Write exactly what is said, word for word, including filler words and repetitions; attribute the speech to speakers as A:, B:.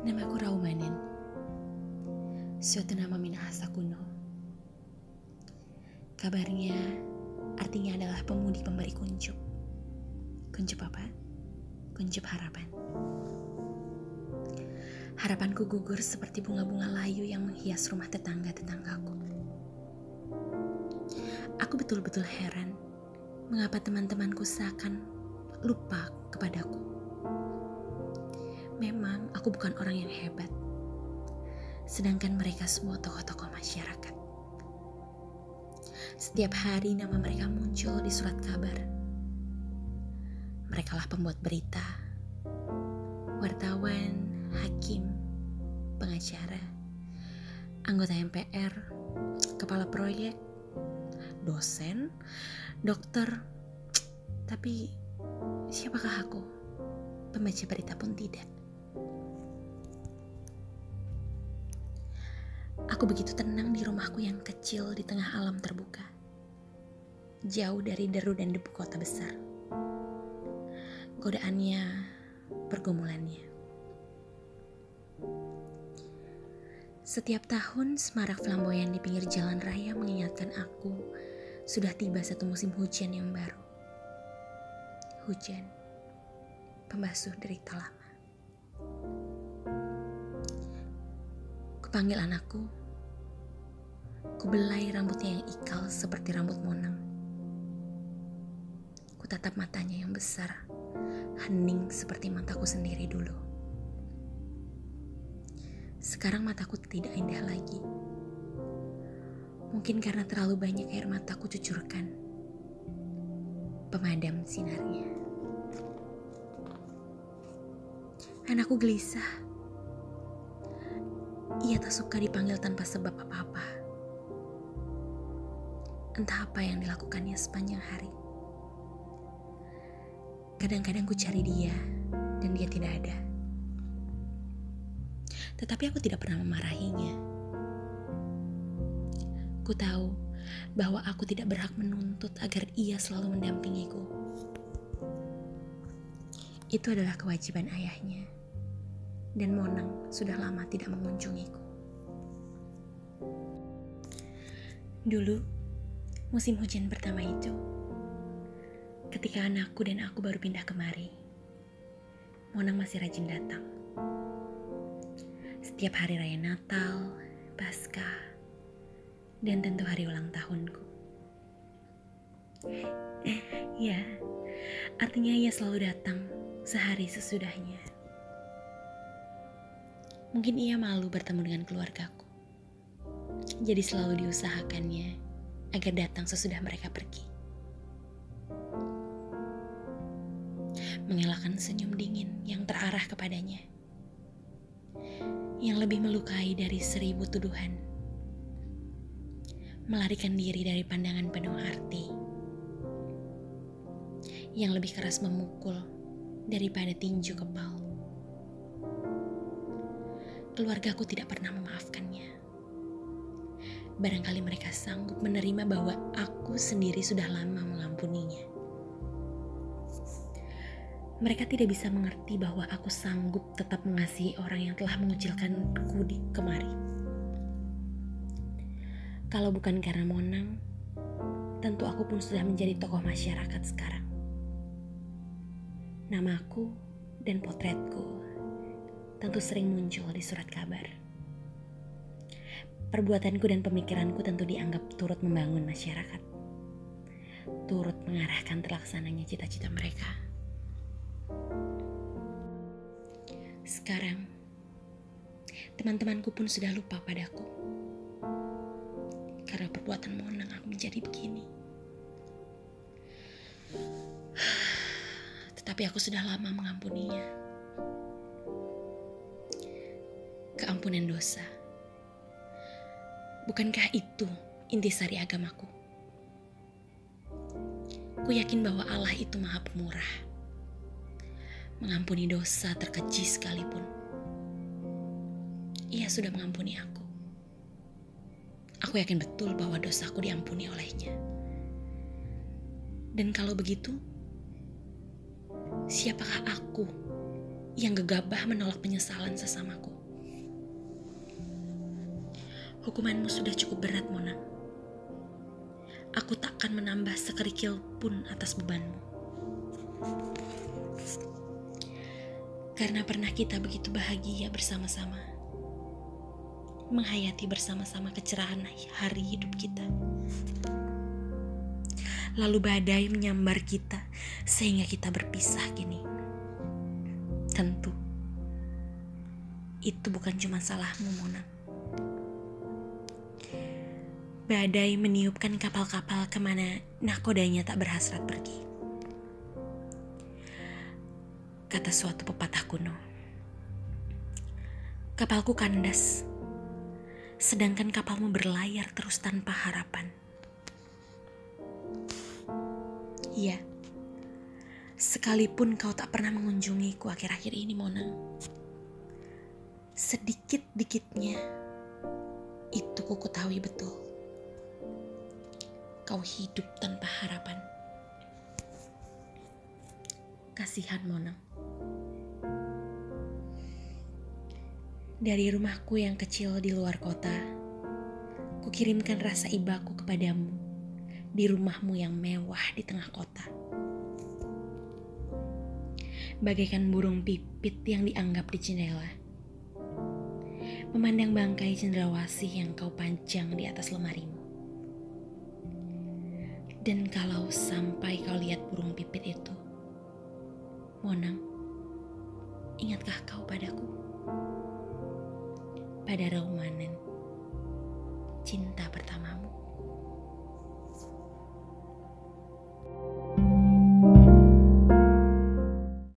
A: Namaku Raumanen, suatu nama Minahasa kuno. Kabarnya artinya adalah pemudi pemberi kuncup. Kuncup apa? Kuncup harapan. Harapanku gugur seperti bunga-bunga layu yang menghias rumah tetangga-tetanggaku. Aku betul-betul heran mengapa teman-temanku seakan lupa kepadaku. Memang aku bukan orang yang hebat, sedangkan mereka semua tokoh-tokoh masyarakat. Setiap hari nama mereka muncul di surat kabar. Merekalah pembuat berita, wartawan, hakim, pengacara, anggota M P R, kepala proyek, dosen, dokter. Tapi siapakah aku? Pembaca berita pun tidak. Aku begitu tenang di rumahku yang kecil di tengah alam terbuka, jauh dari deru dan debu kota besar. Godaannya, pergumulannya. Setiap tahun semarak flamboyan di pinggir jalan raya mengingatkan aku sudah tiba satu musim hujan yang baru. Hujan, pembasuh derita lama. Kupanggil anakku, kubelai rambutnya yang ikal seperti rambut monang. Kutatap matanya yang besar, hening seperti mataku sendiri dulu. Sekarang mataku tidak indah lagi. Mungkin karena terlalu banyak air mataku cucurkan, pemadam sinarnya. Anakku gelisah. Ia tak suka dipanggil tanpa sebab apa-apa. Entah apa yang dilakukannya sepanjang hari. Kadang-kadang ku cari dia, dan dia tidak ada. Tetapi aku tidak pernah memarahinya. Ku tahu bahwa aku tidak berhak menuntut agar ia selalu mendampingiku. Itu adalah kewajiban ayahnya. Dan Monang sudah lama tidak mengunjungiku. Dulu, musim hujan pertama itu, ketika anakku dan aku baru pindah kemari, Monang masih rajin datang. Setiap hari raya Natal, Paskah, dan tentu hari ulang tahunku. Ya, artinya ia selalu datang sehari sesudahnya. Mungkin ia malu bertemu dengan keluargaku. Jadi selalu diusahakannya agar datang sesudah mereka pergi. Mengelakkan senyum dingin yang terarah kepadanya, yang lebih melukai dari seribu tuduhan. Melarikan diri dari pandangan penuh arti, yang lebih keras memukul daripada tinju kebal. Keluargaku tidak pernah memaafkannya. Barangkali mereka sanggup menerima bahwa aku sendiri sudah lama mengampuninya. Mereka tidak bisa mengerti bahwa aku sanggup tetap mengasihi orang yang telah mengucilkanku di kemari. Kalau bukan karena Monang, tentu aku pun sudah menjadi tokoh masyarakat sekarang. Namaku dan potretku tentu sering muncul di surat kabar. Perbuatanku dan pemikiranku tentu dianggap turut membangun masyarakat, turut mengarahkan terlaksananya cita-cita mereka. Sekarang, teman-temanku pun sudah lupa padaku. Karena perbuatan Monang aku menjadi begini. Tetapi aku sudah lama mengampuninya. Keampunan dosa. Bukankah itu intisari agamaku? Ku yakin bahwa Allah itu Maha Pemurah, mengampuni dosa terkeji sekalipun. Ia sudah mengampuni aku. Aku yakin betul bahwa dosaku diampuni olehnya. Dan kalau begitu, siapakah aku yang gegabah menolak penyesalan sesamaku? Hukumanmu sudah cukup berat, Monang. Aku takkan menambah sekerikil pun atas bebanmu. Karena pernah kita begitu bahagia bersama-sama, menghayati bersama-sama kecerahan hari hidup kita. Lalu badai menyambar kita sehingga kita berpisah kini. Tentu, itu bukan cuma salahmu, Monang. Badai meniupkan kapal-kapal kemana nakodanya tak berhasrat pergi. Kata suatu pepatah kuno, kapalku kandas, sedangkan kapalmu berlayar terus tanpa harapan. Iya, sekalipun kau tak pernah mengunjungiku akhir-akhir ini, Monang, sedikit-dikitnya itu ku ketahui betul. Kau hidup tanpa harapan. Kasihan, Monang. Dari rumahku yang kecil di luar kota, kukirimkan rasa ibaku kepadamu di rumahmu yang mewah di tengah kota. Bagaikan burung pipit yang dianggap di jendela, memandang bangkai cendrawasih yang kau panjang di atas lemarimu. Dan kalau sampai kau lihat burung pipit itu, Monang, ingatkah kau padaku? Pada raung